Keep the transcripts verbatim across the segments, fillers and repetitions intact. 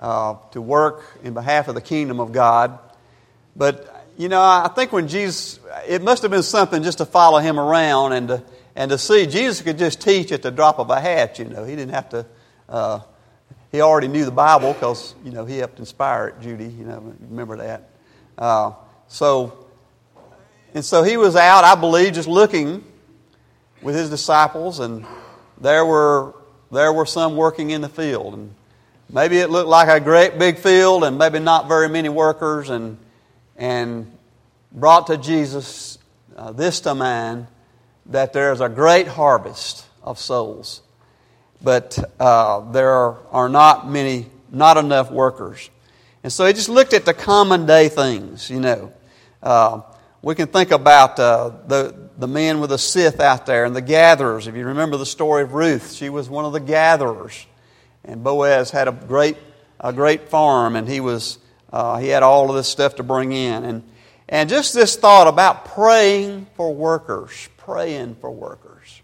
uh, to work in behalf of the kingdom of God. But, you know, I think when Jesus, it must have been something just to follow him around and to, and to see. Jesus could just teach at the drop of a hat, you know. He didn't have to, uh, he already knew the Bible because, you know, he helped inspire it, Judy, you know, remember that. Uh, so, and so he was out, I believe, just looking with his disciples, and there were there were some working in the field, and maybe it looked like a great big field, and maybe not very many workers, and and brought to Jesus uh, this to mind that there is a great harvest of souls, but uh, there are, are not many, not enough workers, and so he just looked at the common day things, you know. Uh, we can think about uh, the the men with the scythe out there and the gatherers. If you remember the story of Ruth, she was one of the gatherers, and Boaz had a great a great farm, and he was uh, he had all of this stuff to bring in, and and just this thought about praying for workers, praying for workers.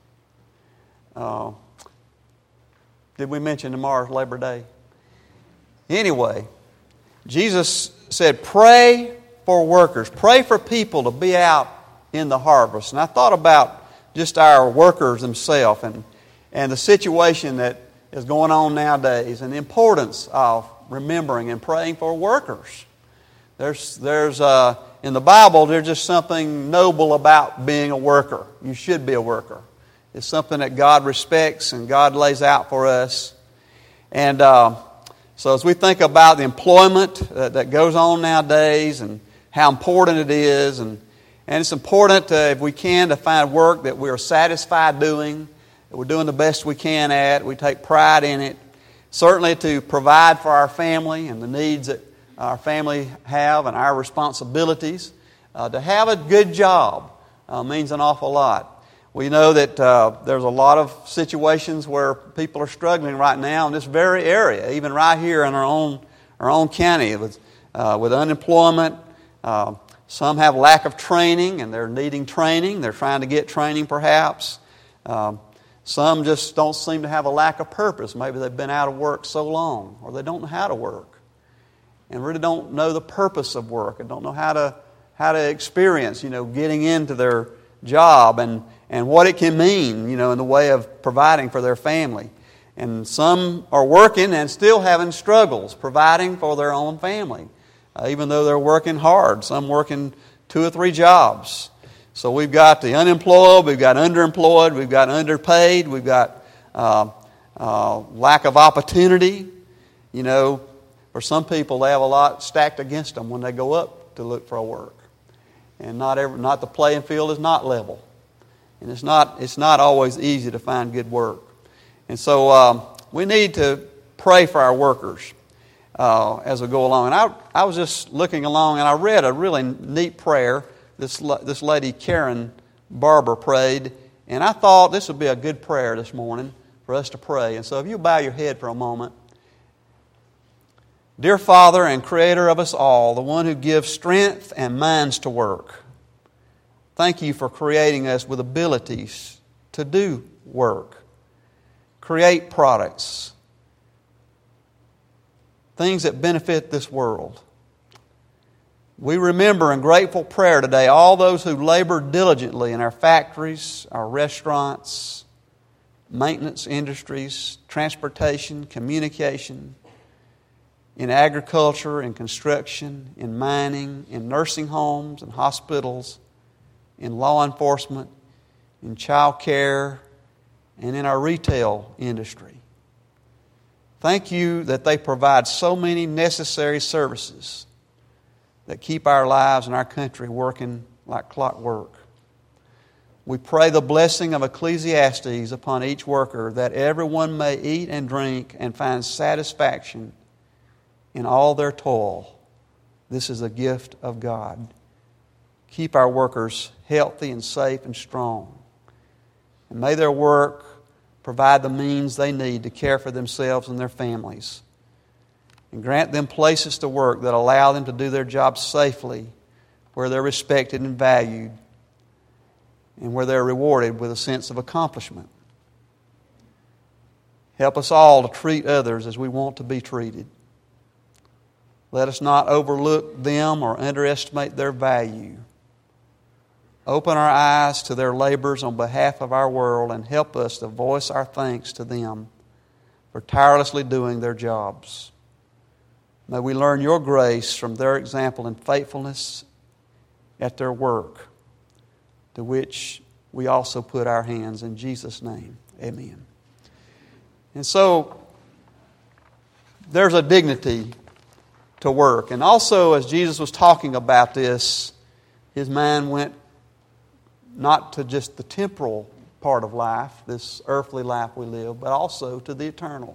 Uh, did we mention tomorrow's Labor Day? Anyway, Jesus said, "Pray for workers, pray for people to be out in the harvest." And I thought about just our workers themselves and, and the situation that is going on nowadays and the importance of remembering and praying for workers. There's, there's uh, in the Bible, there's just something noble about being a worker. You should be a worker. It's something that God respects and God lays out for us. And uh, so as we think about the employment that, that goes on nowadays and how important it is, and And it's important, uh, if we can, to find work that we are satisfied doing, that we're doing the best we can at, we take pride in it. Certainly to provide for our family and the needs that our family have and our responsibilities. Uh, to have a good job uh, means an awful lot. We know that uh, there's a lot of situations where people are struggling right now in this very area, even right here in our own our own county with uh, with unemployment. Uh, Some have lack of training, and they're needing training. They're trying to get training, perhaps. Um, some just don't seem to have a lack of purpose. Maybe they've been out of work so long, or they don't know how to work, and really don't know the purpose of work, and don't know how to how to experience, you know, getting into their job and and what it can mean, you know, in the way of providing for their family. And some are working and still having struggles providing for their own family. Uh, even though they're working hard, some working two or three jobs. So we've got the unemployed, we've got underemployed, we've got underpaid, we've got uh, uh, lack of opportunity. You know, for some people, they have a lot stacked against them when they go up to look for a work, and not every, not the playing field is not level, and it's not it's not always easy to find good work. And so um, we need to pray for our workers. Uh, as we go along. And I, I was just looking along, and I read a really neat prayer this this lady Karen Barber prayed, and I thought this would be a good prayer this morning for us to pray. And so if you bow your head for a moment. Dear Father and Creator of us all, the one who gives strength and minds to work, thank you for creating us with abilities to do work, create products, things that benefit this world. We remember in grateful prayer today all those who labor diligently in our factories, our restaurants, maintenance industries, transportation, communication, in agriculture, in construction, in mining, in nursing homes and hospitals, in law enforcement, in child care, and in our retail industry. Thank you that they provide so many necessary services that keep our lives and our country working like clockwork. We pray the blessing of Ecclesiastes upon each worker, that everyone may eat and drink and find satisfaction in all their toil. This is a gift of God. Keep our workers healthy and safe and strong. And may their work provide the means they need to care for themselves and their families. And grant them places to work that allow them to do their jobs safely, where they're respected and valued, and where they're rewarded with a sense of accomplishment. Help us all to treat others as we want to be treated. Let us not overlook them or underestimate their value. Open our eyes to their labors on behalf of our world and help us to voice our thanks to them for tirelessly doing their jobs. May we learn your grace from their example and faithfulness at their work, to which we also put our hands. In Jesus' name, amen. And so, there's a dignity to work. And also, as Jesus was talking about this, his mind went not to just the temporal part of life, this earthly life we live, but also to the eternal.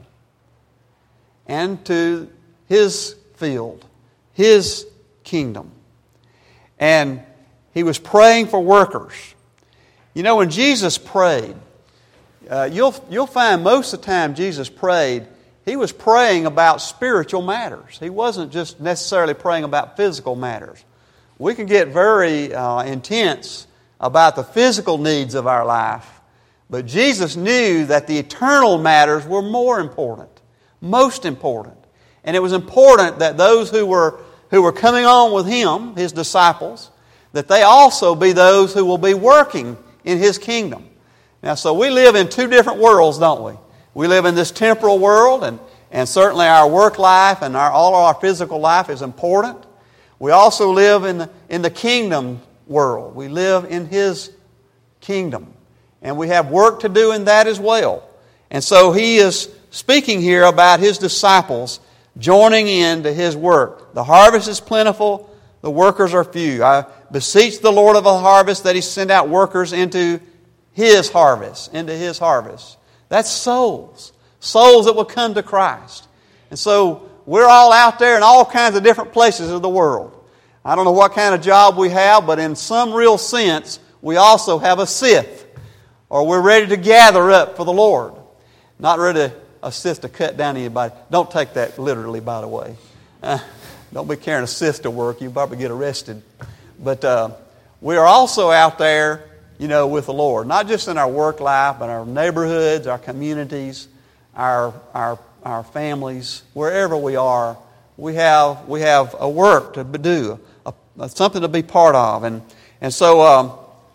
And to his field, his kingdom. And he was praying for workers. You know, when Jesus prayed, uh, you'll, you'll find most of the time Jesus prayed, he was praying about spiritual matters. He wasn't just necessarily praying about physical matters. We can get very uh, intense about the physical needs of our life, but Jesus knew that the eternal matters were more important, most important. And it was important that those who were, who were coming on with him, his disciples, that they also be those who will be working in his kingdom. Now, so we live in two different worlds, don't we? We live in this temporal world, and, and certainly our work life and our, all of our physical life is important. We also live in the, in the kingdom world. We live in his kingdom. And we have work to do in that as well. And so he is speaking here about his disciples joining in to his work. The harvest is plentiful, the workers are few. I beseech the Lord of the harvest that he send out workers into his harvest, into his harvest. That's souls. Souls that will come to Christ. And so we're all out there in all kinds of different places of the world. I don't know what kind of job we have, but in some real sense, we also have a scythe. Or we're ready to gather up for the Lord. Not ready to a scythe to cut down anybody. Don't take that literally, by the way. Uh, don't be carrying a scythe to work. You'll probably get arrested. But uh, we are also out there, you know, with the Lord. Not just in our work life, but our neighborhoods, our communities, our our our families, wherever we are, we have we have a work to do, a, a, something to be part of, and and so um,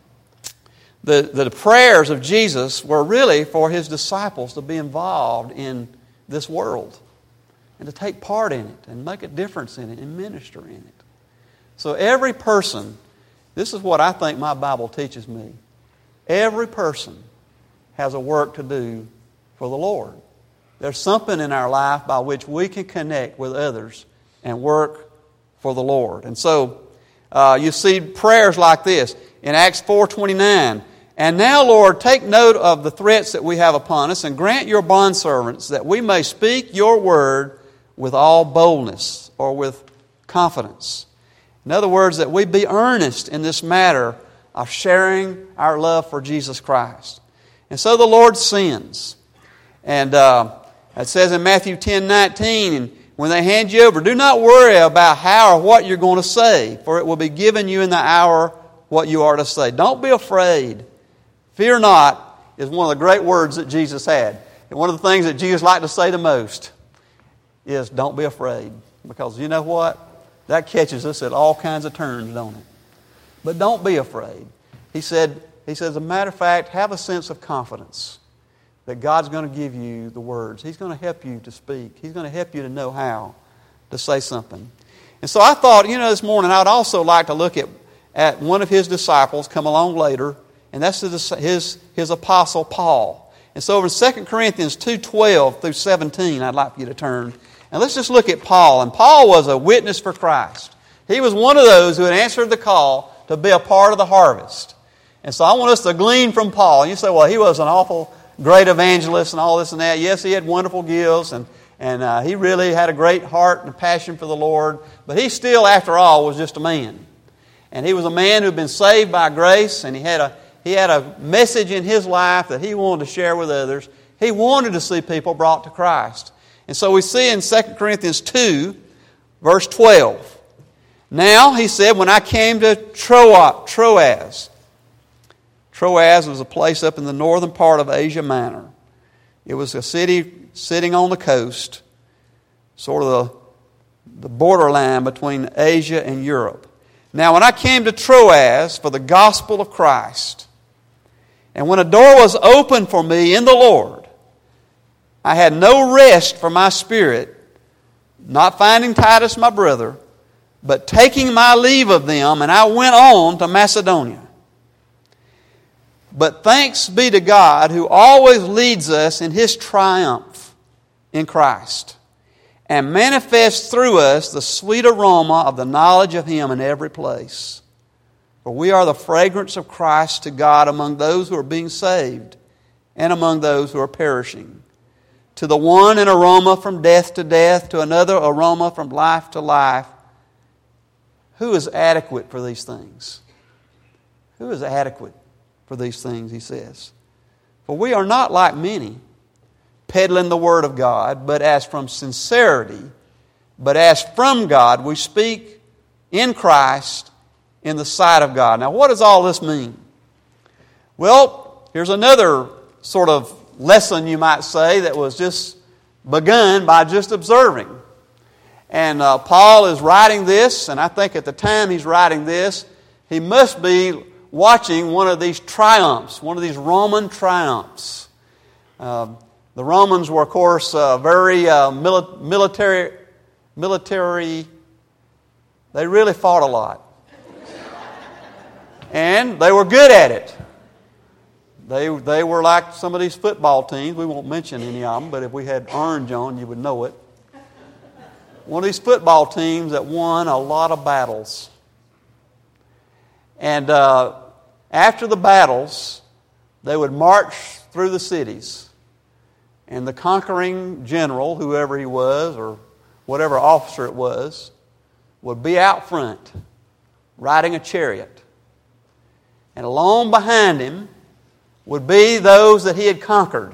the the prayers of Jesus were really for his disciples to be involved in this world and to take part in it and make a difference in it and minister in it. So every person, this is what I think my Bible teaches me. Every person has a work to do for the Lord. There's something in our life by which we can connect with others and work for the Lord. And so uh, you see prayers like this in Acts four twenty-nine. And now, Lord, take note of the threats that we have upon us and grant your bondservants that we may speak your word with all boldness or with confidence. In other words, that we be earnest in this matter of sharing our love for Jesus Christ. And so the Lord sends. And uh, it says in Matthew ten nineteen, and when they hand you over, do not worry about how or what you're going to say, for it will be given you in the hour what you are to say. Don't be afraid. Fear not is one of the great words that Jesus had. And one of the things that Jesus liked to say the most is don't be afraid. Because you know what? That catches us at all kinds of turns, don't it? But don't be afraid. He said, he says, as a matter of fact, have a sense of confidence that God's going to give you the words. He's going to help you to speak. He's going to help you to know how to say something. And so I thought, you know, this morning I would also like to look at, at one of his disciples come along later, and that's his, his, his apostle Paul. And so over in Second Corinthians two twelve through seventeen, I'd like for you to turn. And let's just look at Paul. And Paul was a witness for Christ. He was one of those who had answered the call to be a part of the harvest. And so I want us to glean from Paul. You say, well, he was an awful great evangelist and all this and that. Yes, he had wonderful gifts, and, and uh, he really had a great heart and passion for the Lord. But he still, after all, was just a man. And he was a man who had been saved by grace, and he had a he had a message in his life that he wanted to share with others. He wanted to see people brought to Christ. And so we see in Second Corinthians two, verse twelve, now, he said, when I came to Troas, Troas was a place up in the northern part of Asia Minor. It was a city sitting on the coast, sort of the borderline between Asia and Europe. Now, when I came to Troas for the gospel of Christ, and when a door was opened for me in the Lord, I had no rest for my spirit, not finding Titus my brother, but taking my leave of them, and I went on to Macedonia. But thanks be to God, who always leads us in His triumph in Christ, and manifests through us the sweet aroma of the knowledge of Him in every place. For we are the fragrance of Christ to God among those who are being saved and among those who are perishing. To the one an aroma from death to death, to another aroma from life to life. Who is adequate for these things? Who is adequate for these things, he says. For we are not like many, peddling the word of God, but as from sincerity, but as from God, we speak in Christ in the sight of God. Now, what does all this mean? Well, here's another sort of lesson, you might say, that was just begun by just observing. And uh, Paul is writing this, and I think at the time he's writing this, he must be watching one of these triumphs, one of these Roman triumphs. Uh, the Romans were, of course, uh, very uh, mili- military, military, they really fought a lot. And they were good at it. They, they were like some of these football teams. We won't mention any of them, but if we had orange on, you would know it. One of these football teams that won a lot of battles. And uh, after the battles, they would march through the cities. And the conquering general, whoever he was, or whatever officer it was, would be out front, riding a chariot. And along behind him would be those that he had conquered.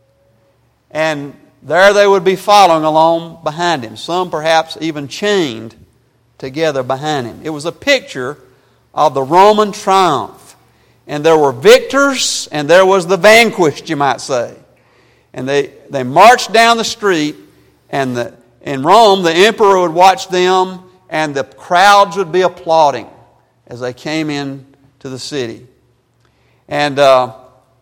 And there they would be following along behind him, some perhaps even chained together behind him. It was a picture of the Roman triumph. And there were victors and there was the vanquished, you might say. And they, they marched down the street, and the, in Rome the emperor would watch them, and the crowds would be applauding as they came in to the city. And uh,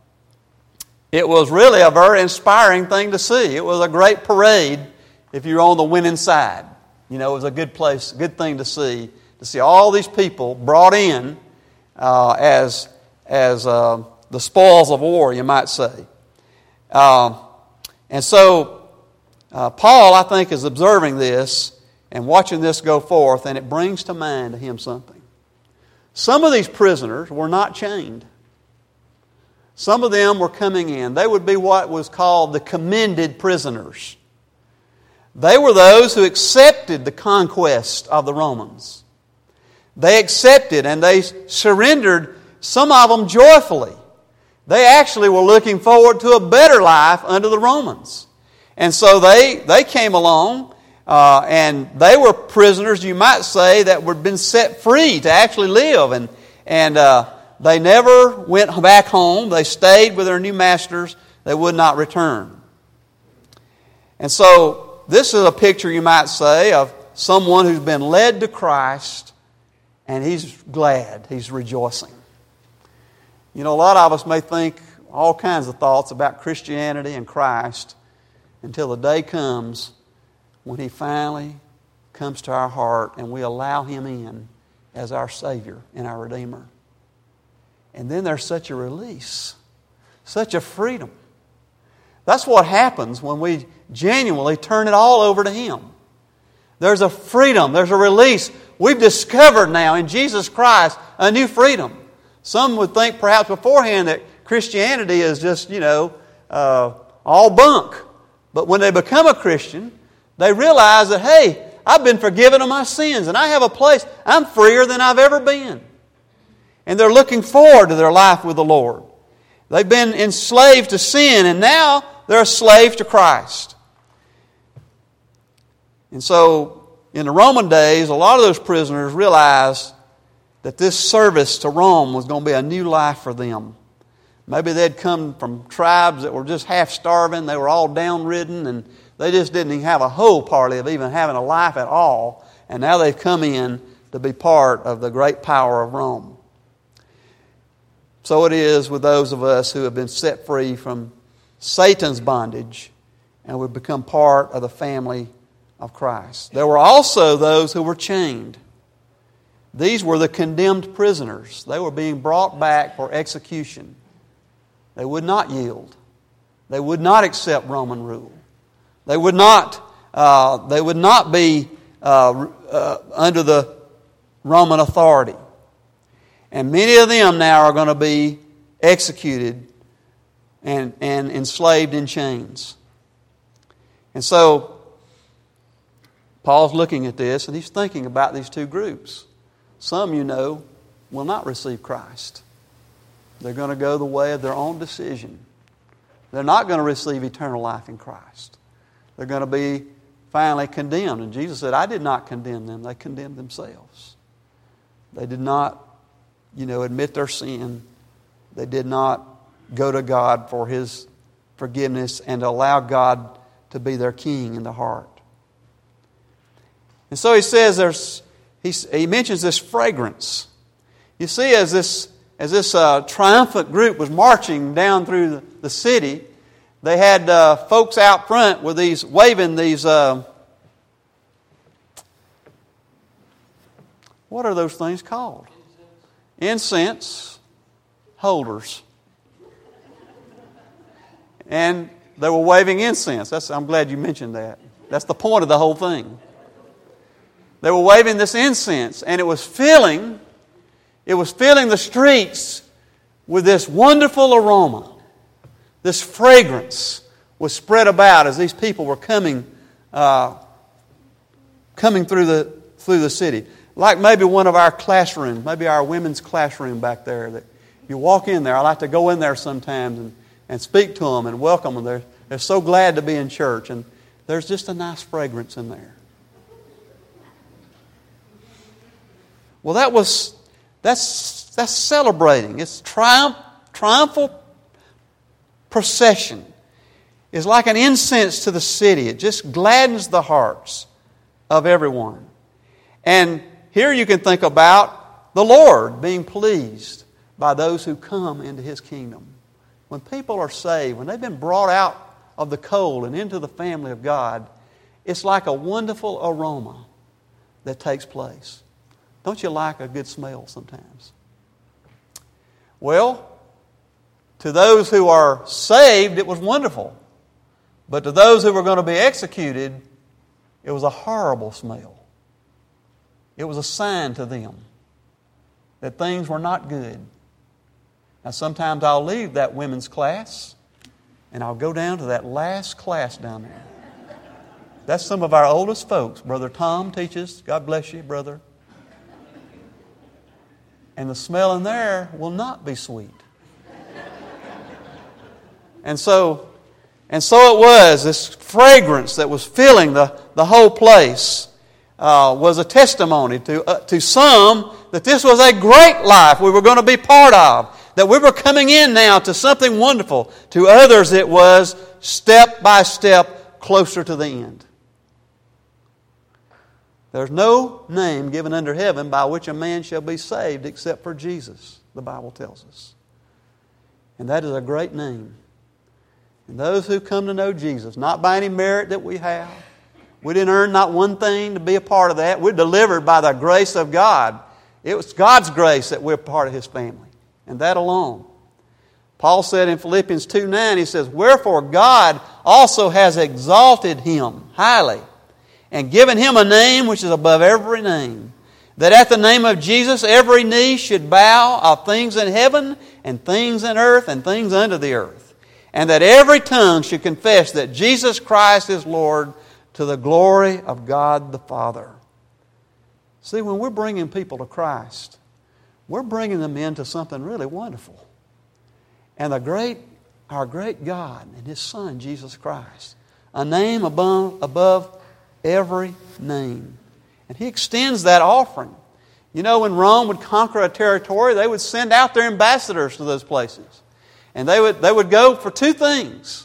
it was really a very inspiring thing to see. It was a great parade if you're on the winning side. You know, it was a good place, good thing to see, to see all these people brought in uh, as, as uh, the spoils of war, you might say. Uh, and so uh, Paul, I think, is observing this and watching this go forth, and it brings to mind to him something. Some of these prisoners were not chained. Some of them were coming in. They would be what was called the commended prisoners. They were those who accepted the conquest of the Romans. They accepted and they surrendered, some of them joyfully. They actually were looking forward to a better life under the Romans. And so they, they came along uh, and they were prisoners, you might say, that had been set free to actually live. And, and uh, they never went back home. They stayed with their new masters. They would not return. And so this is a picture, you might say, of someone who's been led to Christ, and he's glad, he's rejoicing. You know, a lot of us may think all kinds of thoughts about Christianity and Christ until the day comes when He finally comes to our heart and we allow Him in as our Savior and our Redeemer. And then there's such a release, such a freedom. That's what happens when we genuinely turn it all over to Him. There's a freedom, there's a release. We've discovered now in Jesus Christ a new freedom. Some would think perhaps beforehand that Christianity is just, you know, uh, all bunk. But when they become a Christian, they realize that, hey, I've been forgiven of my sins and I have a place. I'm freer than I've ever been. And they're looking forward to their life with the Lord. They've been enslaved to sin and now they're a slave to Christ. And so in the Roman days, a lot of those prisoners realized that this service to Rome was going to be a new life for them. Maybe they'd come from tribes that were just half starving. They were all downridden and They just didn't even have a hope, hardly, of even having a life at all. And now they've come in to be part of the great power of Rome. So it is with those of us who have been set free from Satan's bondage and we've become part of the family of Christ. There were also those who were chained. These were the condemned prisoners. They were being brought back for execution. They would not yield. They would not accept Roman rule. They would not, uh, they would not be uh, uh, under the Roman authority. And many of them now are going to be executed and, and enslaved in chains. And so, Paul's looking at this and he's thinking about these two groups. Some, you know, will not receive Christ. They're going to go the way of their own decision. They're not going to receive eternal life in Christ. They're going to be finally condemned. And Jesus said, I did not condemn them. They condemned themselves. They did not, you know, admit their sin. They did not go to God for His forgiveness and allow God to be their king in the heart. And so he says there's, he, he mentions this fragrance. You see, as this as this uh, triumphant group was marching down through the, the city, they had uh, folks out front with these waving these. Uh, what are those things called? Incense holders. And they were waving incense. That's, I'm glad you mentioned that. That's the point of the whole thing. They were waving this incense, and it was filling, it was filling the streets with this wonderful aroma. This fragrance was spread about as these people were coming, uh, coming through the through the city. Like maybe one of our classrooms, maybe our women's classroom back there. That you walk in there. I like to go in there sometimes and, and speak to them and welcome them. They're they're so glad to be in church, and there's just a nice fragrance in there. Well, that was that's that's celebrating. It's triumph, triumphal procession. It's like an incense to the city. It just gladdens the hearts of everyone. And here you can think about the Lord being pleased by those who come into His kingdom. When people are saved, when they've been brought out of the cold and into the family of God, it's like a wonderful aroma that takes place. Don't you like a good smell sometimes? Well, to those who are saved, it was wonderful. But to those who were going to be executed, it was a horrible smell. It was a sign to them that things were not good. Now, sometimes I'll leave that women's class and I'll go down to that last class down there. That's some of our oldest folks. Brother Tom teaches. God bless you, brother. And the smell in there will not be sweet. And so, and so it was, this fragrance that was filling the, the whole place uh, was a testimony to, uh, to some that this was a great life we were going to be part of. That we were coming in now to something wonderful. To others it was step by step closer to the end. There's no name given under heaven by which a man shall be saved except for Jesus, the Bible tells us. And that is a great name. And those who come to know Jesus, not by any merit that we have, we didn't earn not one thing to be a part of that. We're delivered by the grace of God. It was God's grace that we're part of His family. And that alone. Paul said in Philippians two nine, he says, wherefore God also has exalted Him highly, and given Him a name which is above every name, that at the name of Jesus every knee should bow of things in heaven and things in earth and things under the earth, and that every tongue should confess that Jesus Christ is Lord, to the glory of God the Father. See, when we're bringing people to Christ, we're bringing them into something really wonderful. And the great, our great God and His Son, Jesus Christ, a name above, above every name. And He extends that offering. You know, when Rome would conquer a territory, they would send out their ambassadors to those places. And they would, they would go for two things.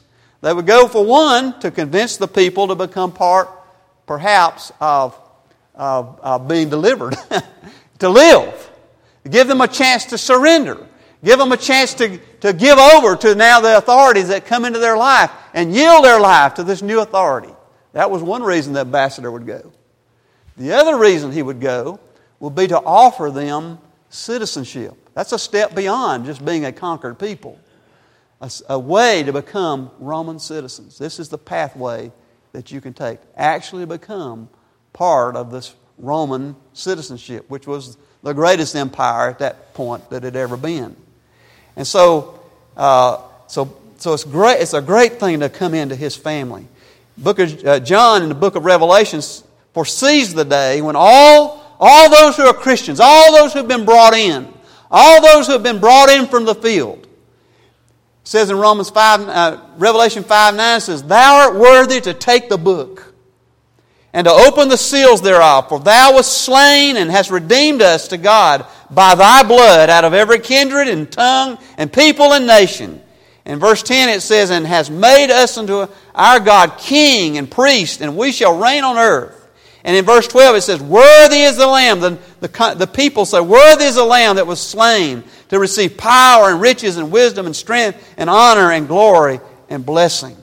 They would go, for one, to convince the people to become part, perhaps, of, of, of being delivered, to live. Give them a chance to surrender. Give them a chance to, to give over to now the authorities that come into their life and yield their life to this new authority. That was one reason the ambassador would go. The other reason he would go would be to offer them citizenship. That's a step beyond just being a conquered people. A, a way to become Roman citizens. This is the pathway that you can take. Actually become part of this Roman citizenship, which was the greatest empire at that point that had ever been. And so, uh, so, so it's great. It's a great thing to come into his family. Book of uh, John in the book of Revelation foresees the day when all all those who are Christians, all those who have been brought in, all those who have been brought in from the field. It says in Romans five, uh, Revelation five nine says, "Thou art worthy to take the book and to open the seals thereof, for thou wast slain and hast redeemed us to God by thy blood out of every kindred and tongue and people and nation." In verse ten it says, "And has made us unto our God king and priest, and we shall reign on earth." And in verse twelve it says, "Worthy is the Lamb." The, the, the people say, "Worthy is the Lamb that was slain to receive power and riches and wisdom and strength and honor and glory and blessing."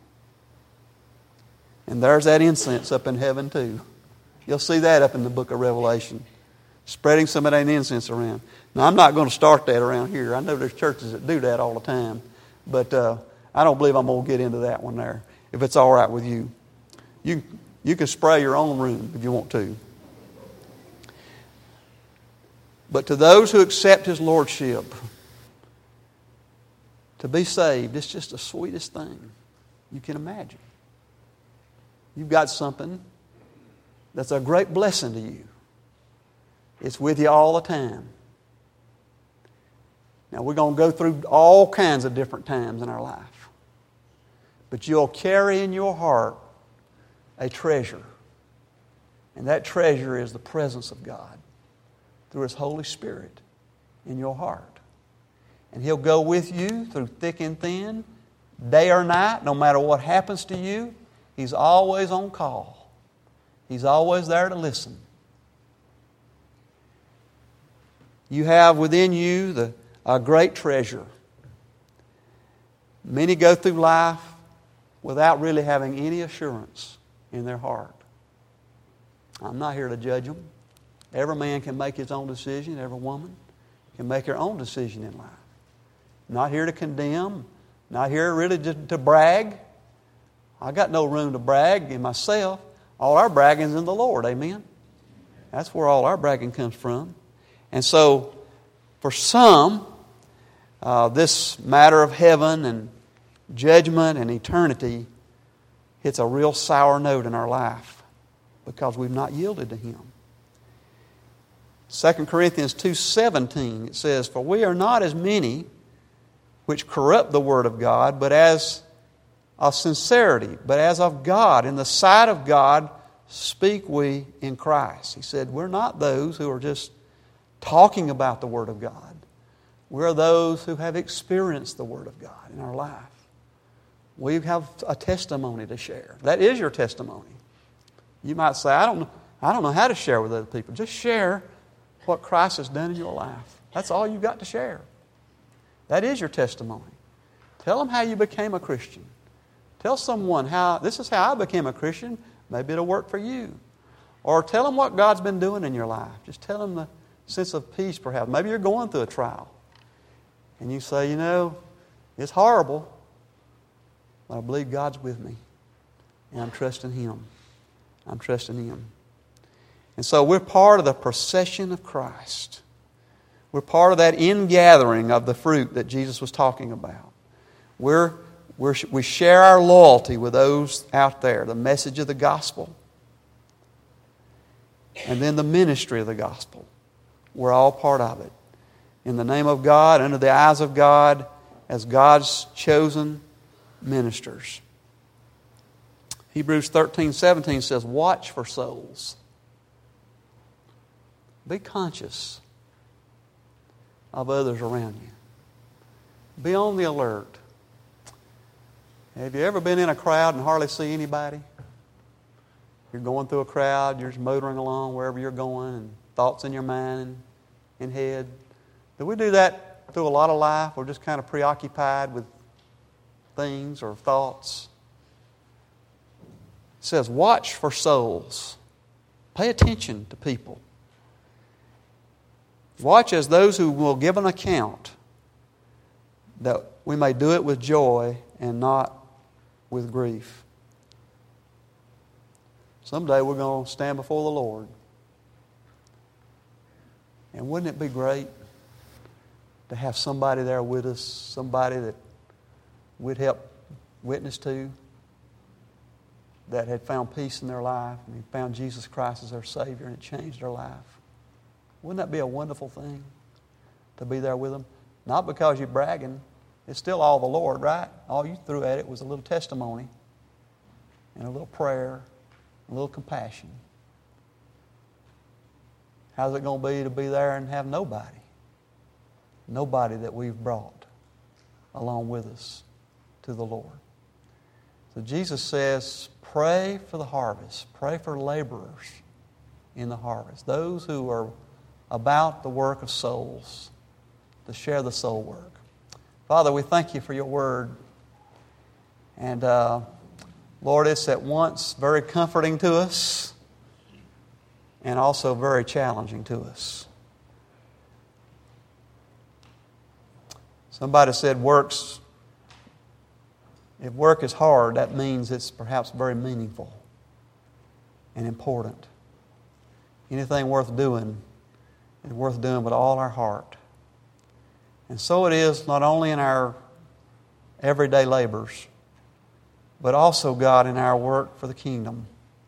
And there's that incense up in heaven too. You'll see that up in the book of Revelation. Spreading some of that incense around. Now I'm not going to start that around here. I know there's churches that do that all the time. But uh, I don't believe I'm going to get into that one there. If it's all right with you. You, you can spray your own room if you want to. But to those who accept His Lordship, to be saved, it's just the sweetest thing you can imagine. You've got something that's a great blessing to you. It's with you all the time. Now we're going to go through all kinds of different times in our life. But you'll carry in your heart a treasure. And that treasure is the presence of God through His Holy Spirit in your heart. And He'll go with you through thick and thin, day or night, no matter what happens to you. He's always on call. He's always there to listen. You have within you the a great treasure. Many go through life without really having any assurance in their heart. I'm not here to judge them. Every man can make his own decision. Every woman can make her own decision in life. Not here to condemn. Not here really to, to brag. I got no room to brag in myself. All our bragging is in the Lord. Amen? That's where all our bragging comes from. And so, for some, uh, this matter of heaven and judgment and eternity hits a real sour note in our life because we've not yielded to Him. Second Corinthians two seventeen, it says, "For we are not as many which corrupt the word of God, but as of sincerity, but as of God, in the sight of God speak we in Christ." He said, we're not those who are just talking about the Word of God. We're those who have experienced the Word of God in our life. We have a testimony to share. That is your testimony. You might say, I don't know, I don't know how to share with other people. Just share what Christ has done in your life. That's all you've got to share. That is your testimony. Tell them how you became a Christian. Tell someone how, this is how I became a Christian. Maybe it'll work for you. Or tell them what God's been doing in your life. Just tell them the sense of peace perhaps. Maybe you're going through a trial. And you say, you know, it's horrible, but I believe God's with me. And I'm trusting Him. I'm trusting Him. And so we're part of the procession of Christ. We're part of that ingathering of the fruit that Jesus was talking about. We're, we're, we share our loyalty with those out there, the message of the gospel, and then the ministry of the gospel. We're all part of it. In the name of God, under the eyes of God, as God's chosen ministers. Hebrews thirteen seventeen says, watch for souls. Be conscious of others around you. Be on the alert. Have you ever been in a crowd and hardly see anybody? You're going through a crowd, you're just motoring along wherever you're going, and thoughts in your mind and in head. Do we do that through a lot of life? We're just kind of preoccupied with things or thoughts. It says, watch for souls. Pay attention to people. Watch as those who will give an account, that we may do it with joy and not with grief. Someday we're going to stand before the Lord. And wouldn't it be great to have somebody there with us, somebody that we'd help witness to, that had found peace in their life and had found Jesus Christ as their Savior and it changed their life? Wouldn't that be a wonderful thing to be there with them? Not because you're bragging. It's still all the Lord, right? All you threw at it was a little testimony and a little prayer, a little compassion. How's it going to be to be there and have nobody? Nobody that we've brought along with us to the Lord. So Jesus says, pray for the harvest. Pray for laborers in the harvest. Those who are about the work of souls, to share the soul work. Father, we thank you for your word. And uh, Lord, it's at once very comforting to us and also very challenging to us. Somebody said works, if work is hard, that means it's perhaps very meaningful and important. Anything worth doing is worth doing with all our heart. And so it is not only in our everyday labors, but also, God, in our work for the kingdom.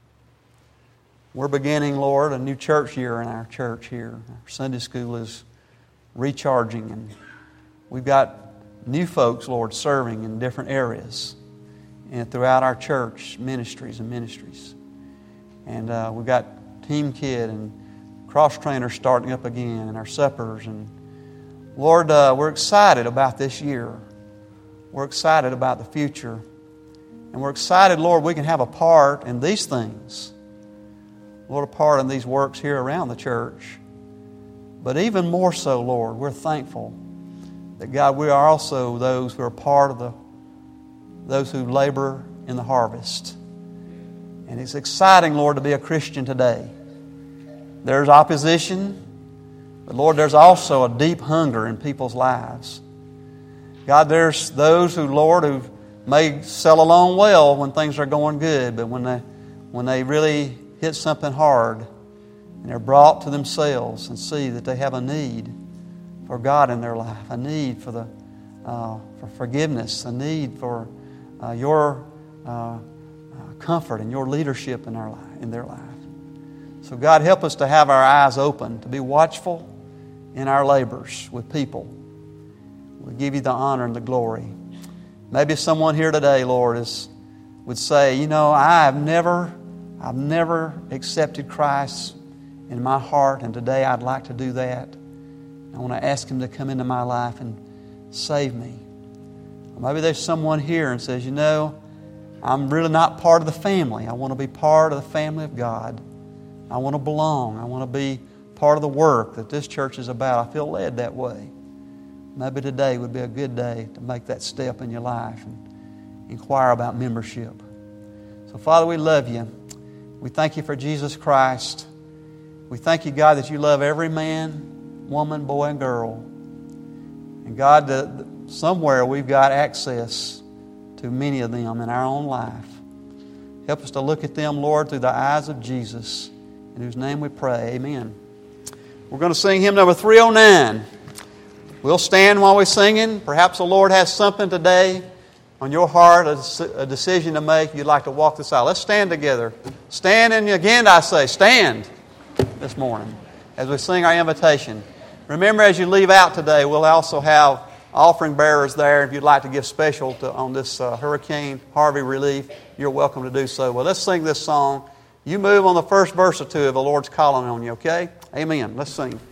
We're beginning, Lord, a new church year in our church here. Our Sunday school is recharging, and we've got new folks, Lord, serving in different areas and throughout our church ministries and ministries. And uh, we've got Team Kid and cross trainers starting up again, and our suppers. And Lord, uh, we're excited about this year. We're excited about the future. And we're excited, Lord, we can have a part in these things. Lord, a part in these works here around the church. But even more so, Lord, we're thankful that, God, we are also those who are part of the those who labor in the harvest. And it's exciting, Lord, to be a Christian today. There's opposition, but Lord, there's also a deep hunger in people's lives. God, there's those who, Lord, who may sell along well when things are going good, but when they, when they really hit something hard and they're brought to themselves and see that they have a need for God in their life, a need for the uh, for forgiveness, a need for uh, your uh, uh, comfort and your leadership in our life, in their life. So God, help us to have our eyes open, to be watchful in our labors with people. We give you the honor and the glory. Maybe someone here today, Lord, is would say, you know, I have never, I've never accepted Christ in my heart, and today I'd like to do that. I want to ask Him to come into my life and save me. Or maybe there's someone here and says, you know, I'm really not part of the family. I want to be part of the family of God. I want to belong. I want to be part of the work that this church is about. I feel led that way. Maybe today would be a good day to make that step in your life and inquire about membership. So, Father, we love you. We thank you for Jesus Christ. We thank you, God, that you love every man, woman, boy, and girl. And God, that somewhere we've got access to many of them in our own life. Help us to look at them, Lord, through the eyes of Jesus, in whose name we pray. Amen. We're going to sing hymn number three oh nine. We'll stand while we're singing. Perhaps the Lord has something today on your heart, a decision to make. You'd like to walk this out. Let's stand together. Stand, and again I say, stand this morning as we sing our invitation. Remember, as you leave out today, we'll also have offering bearers there. If you'd like to give special to, on this uh, Hurricane Harvey relief, you're welcome to do so. Well, let's sing this song. You move on the first verse or two if the Lord's calling on you, okay? Amen. Let's sing.